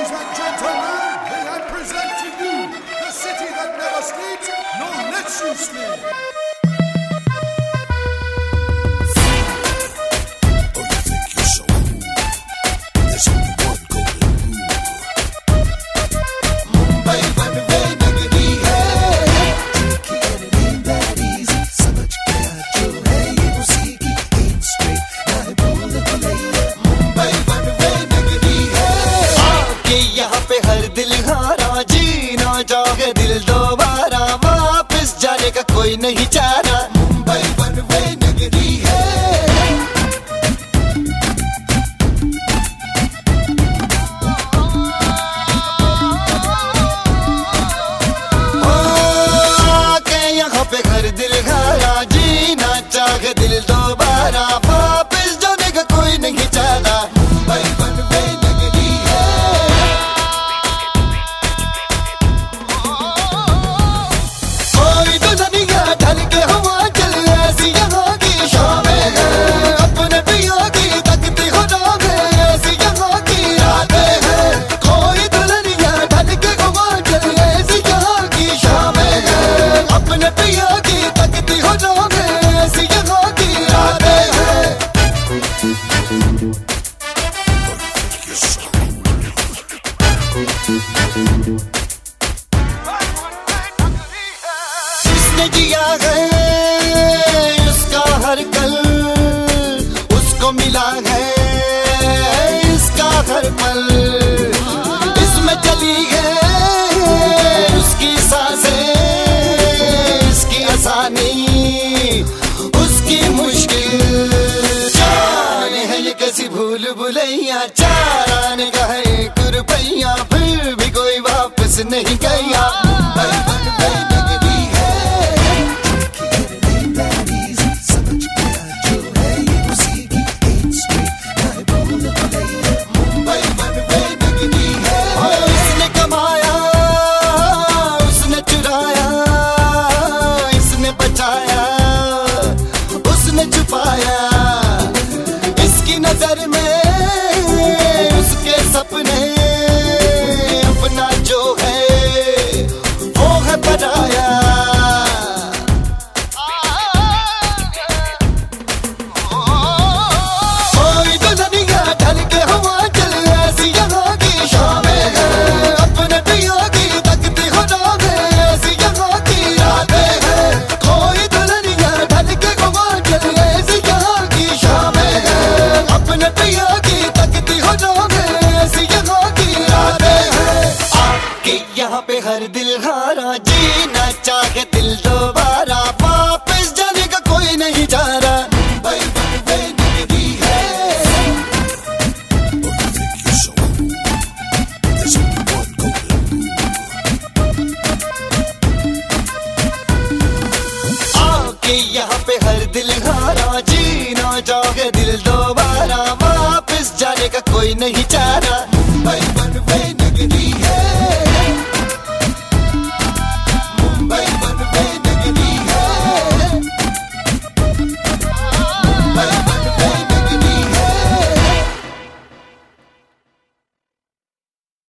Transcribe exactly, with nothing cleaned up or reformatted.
Ladies and gentlemen, may I present to you the city that never sleeps nor lets you sleep. चाहे दिल दोबारा वापस जाने का कोई नहीं चारा। मुंबई वन वे नगरी है। आके यहाँ पे हर दिल हारा, जीना चाहे दिल दोबारा वापस जाने का कोई नहीं चारा। मुंबई वन वे नगरी है। जिसने जिया है उसका हर कल उसको मिला है इसका हर पल। इसमें चली है उसकी सांसें, इसकी आसानी उसकी मुश्किल। जान है ये कैसी भूल भुलैया, चार आने का है एक रुपैया, फिर भी कोई वापस नहीं गया। इसकी नजर में उसके सपने अपना जो है वो है पराया। कोई दुल्हनिया ढल के हवा चल ऐसी यहाँ की शामें हैं, अपने पिया की तकती हो जावे ऐसी यहाँ की रातें हैं। कोई दुल्हनिया ढल के हवा चल ऐसी यहाँ की शामें हैं, अपने पिया की तकती हो जावे ऐसी यहाँ की रातें हैं। आके यहाँ पे हर दिल हारा, जीना चाहे दिल दोबारा वापस जाने का कोई नहीं चारा। मुंबई वन वे नगरी है। आके यहाँ पे हर दिल हारा, जीना चाहे दिल दोबारा वापस जाने का कोई नहीं चारा। मुंबई वन